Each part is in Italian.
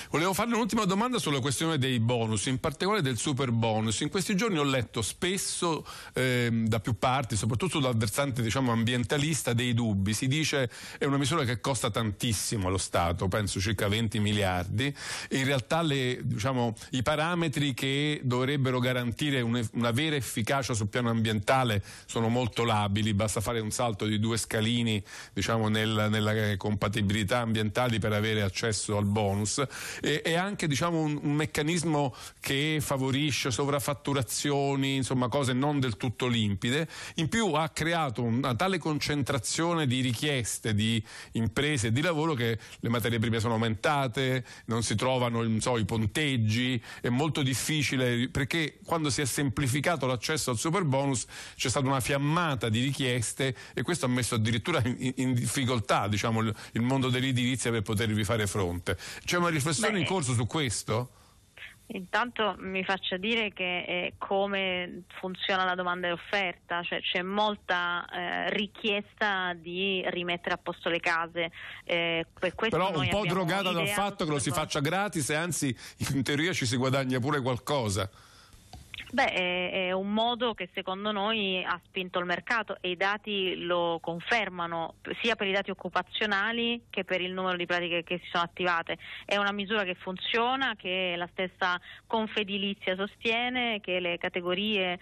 Volevo farle un'ultima domanda sulla questione dei bonus, in particolare del super bonus. In questi giorni ho letto spesso da più parti, soprattutto dal versante ambientalista, dei dubbi. Si dice è una misura che costa tantissimo allo Stato, penso circa 20 miliardi. In realtà i parametri che dovrebbero garantire una vera efficacia sul piano ambientale sono molto labili, basta fare un salto di 2 scalini nella compatibilità ambientali per avere accesso al bonus, e anche un meccanismo che favorisce sovrafatturazioni, insomma cose non del tutto limpide. In più ha creato una tale concentrazione di richieste di imprese e di lavoro che le materie prime sono aumentate, non si trovano i ponteggi, è molto difficile, perché quando si è semplificato l'accesso al super bonus c'è stata una fiammata di richieste e questo ha messo addirittura in difficoltà il mondo dell'edilizia per potervi fare fronte. C'è una riflessione in corso su questo? Intanto mi faccia dire che come funziona la domanda e l'offerta, cioè c'è molta richiesta di rimettere a posto le case, per questo però noi un po' drogata dal ideato fatto che lo si faccia gratis e anzi in teoria ci si guadagna pure qualcosa. È un modo che secondo noi ha spinto il mercato e i dati lo confermano, sia per i dati occupazionali che per il numero di pratiche che si sono attivate. È una misura che funziona, che la stessa Confedilizia sostiene, che le categorie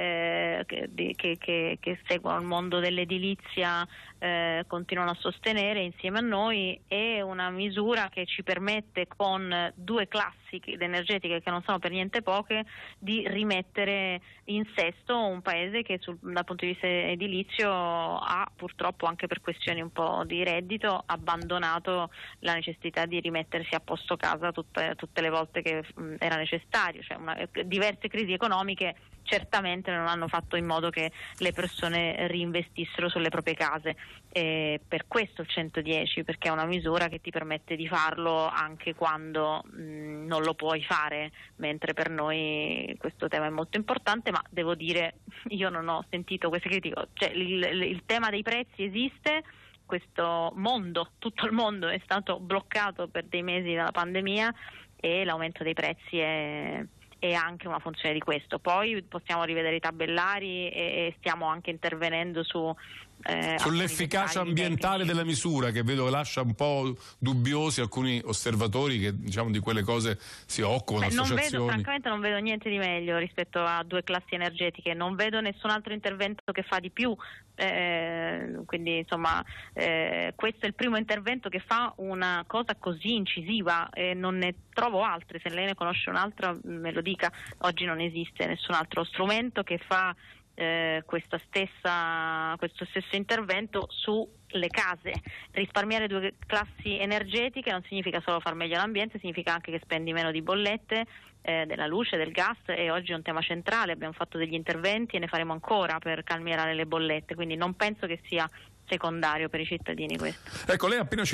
che seguono il mondo dell'edilizia continuano a sostenere insieme a noi. È una misura che ci permette, con 2 classi energetiche che non sono per niente poche, di rimettere in sesto un paese che dal punto di vista edilizio ha purtroppo, anche per questioni un po' di reddito, abbandonato la necessità di rimettersi a posto casa tutte le volte che era necessario. Diverse crisi economiche certamente non hanno fatto in modo che le persone reinvestissero sulle proprie case, per questo il 110, perché è una misura che ti permette di farlo anche quando non lo puoi fare, mentre per noi questo tema è molto importante. Ma devo dire, io non ho sentito queste critiche, il tema dei prezzi esiste. Questo mondo, tutto il mondo è stato bloccato per dei mesi dalla pandemia e l'aumento dei prezzi è anche una funzione di questo. Poi possiamo rivedere i tabellari e stiamo anche intervenendo sull'efficacia ambientale della misura, che vedo lascia un po' dubbiosi alcuni osservatori che di quelle cose si occupano, associazioni. Francamente non vedo niente di meglio rispetto a 2 classi energetiche, non vedo nessun altro intervento che fa di più, quindi insomma questo è il primo intervento che fa una cosa così incisiva, non ne trovo altre. Se lei ne conosce un'altra me lo dica. Oggi non esiste nessun altro strumento che fa questo stesso intervento sulle case. Risparmiare 2 classi energetiche non significa solo far meglio l'ambiente, significa anche che spendi meno di bollette della luce, del gas, e oggi è un tema centrale. Abbiamo fatto degli interventi e ne faremo ancora per calmierare le bollette, quindi non penso che sia secondario per i cittadini questo. Ecco, lei ha appena